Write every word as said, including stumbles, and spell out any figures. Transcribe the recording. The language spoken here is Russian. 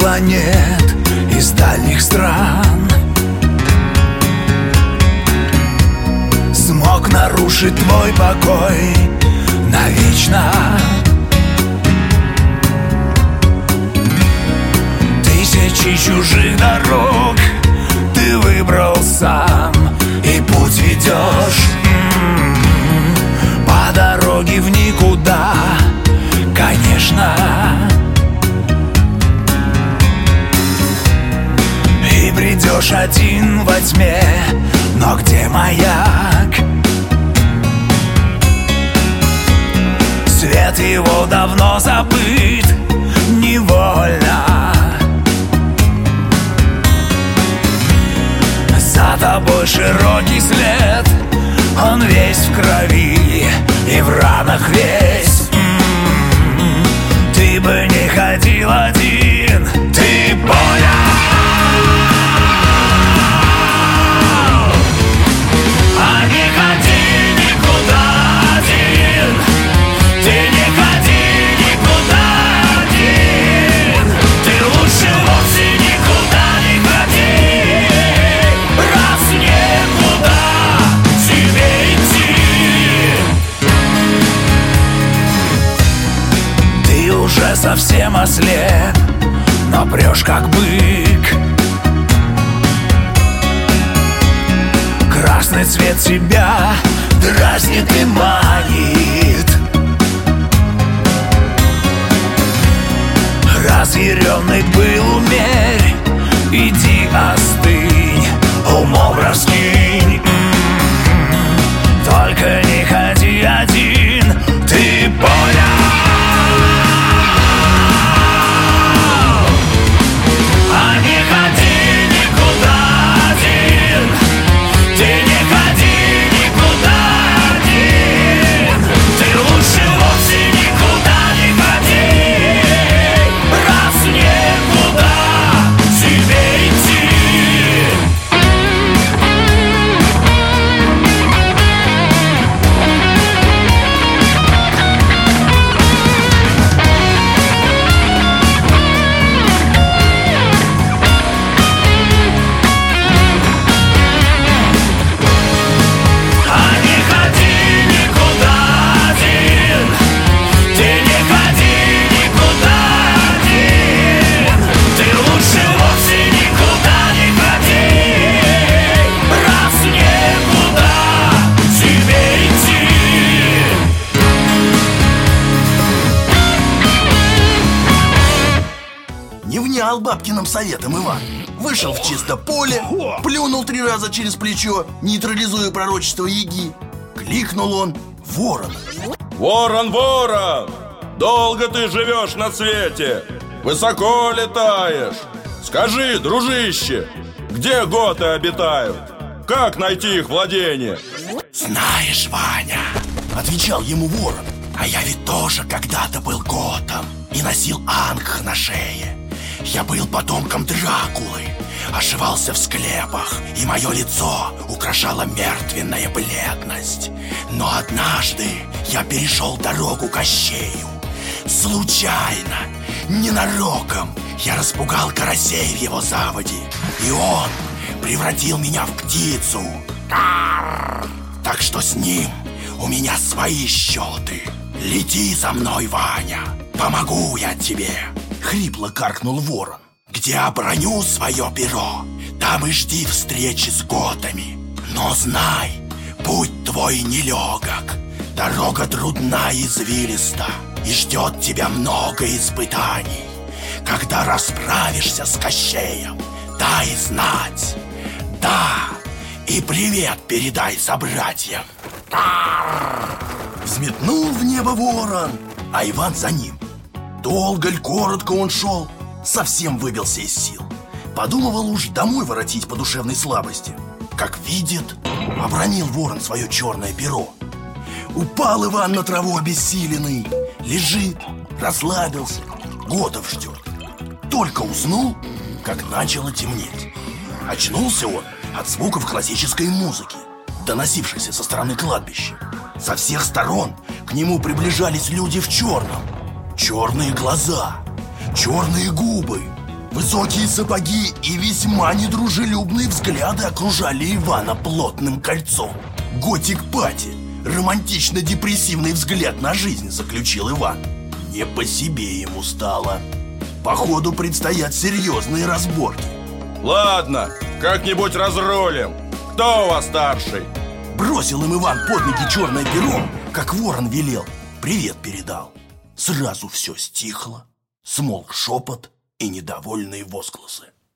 планет, из дальних стран. Смог нарушить твой покой навечно. Тысячи чужих дорог ты выбрал сам, и путь ведешь м-м-м, по дороге в никуда, конечно. И придешь один во тьме, но где маяк? Свет его давно забыт невольно. За тобой широкий след, он весь в крови и в ранах весь. М-м-м. Ты бы не ходил один, ты понял? А не ходи никуда один, ты не ходи никуда один, ты лучше вовсе никуда не ходи, раз некуда тебе идти. Ты уже совсем ослеп, но прешь как бык. Красный цвет тебя дразнит и манит. Разъяренный был, умерь, иди остынь, умом раскинь. М-м-м. Только не ходи один, ты понял? А не ходи никуда один, ты не ходи никуда один, ты лучше вовсе никуда не ходи, раз некуда тебе идти. Бабкиным советом Иван вышел в чисто поле, плюнул три раза через плечо, нейтрализуя пророчество яги. Кликнул он ворона. Ворон, ворон, долго ты живешь на свете, высоко летаешь. Скажи, дружище, где готы обитают? Как найти их владение? Знаешь, Ваня, отвечал ему ворон, а я ведь тоже когда-то был готом и носил ангх на шее. Я был потомком Дракулы, ошивался в склепах, и мое лицо украшала мертвенная бледность. Но однажды я перешел дорогу Кощею. Случайно, ненароком, я распугал карасей в его заводе, и он превратил меня в птицу. Так что с ним у меня свои счеты. Лети за мной, Ваня, помогу я тебе. Хрипло каркнул ворон. Где оброню свое перо, там и жди встречи с готами. Но знай, путь твой нелегок, дорога трудна и извилиста, и ждет тебя много испытаний. Когда расправишься с Кощеем, дай знать. Да, и привет передай собратьям. Взметнул в небо ворон, а Иван за ним. Долго ль, коротко он шел, совсем выбился из сил. Подумывал уж домой воротить по душевной слабости. Как видит, обронил ворон свое черное перо. Упал Иван на траву обессиленный, лежит, расслабился, готов ждет. Только уснул, как начало темнеть. Очнулся он от звуков классической музыки, доносившейся со стороны кладбища. Со всех сторон к нему приближались люди в черном. Черные глаза, черные губы, Высокие сапоги и весьма недружелюбные взгляды окружали Ивана плотным кольцом. Готик-пати, романтично-депрессивный взгляд на жизнь, заключил Иван. Не по себе ему стало. Походу предстоят серьезные разборки. Ладно, как-нибудь разрулим. Кто у вас старший? Бросил им Иван под ноги черное перо, как ворон велел. Привет передал. Сразу все стихло. Смолк шепот и недовольные возгласы.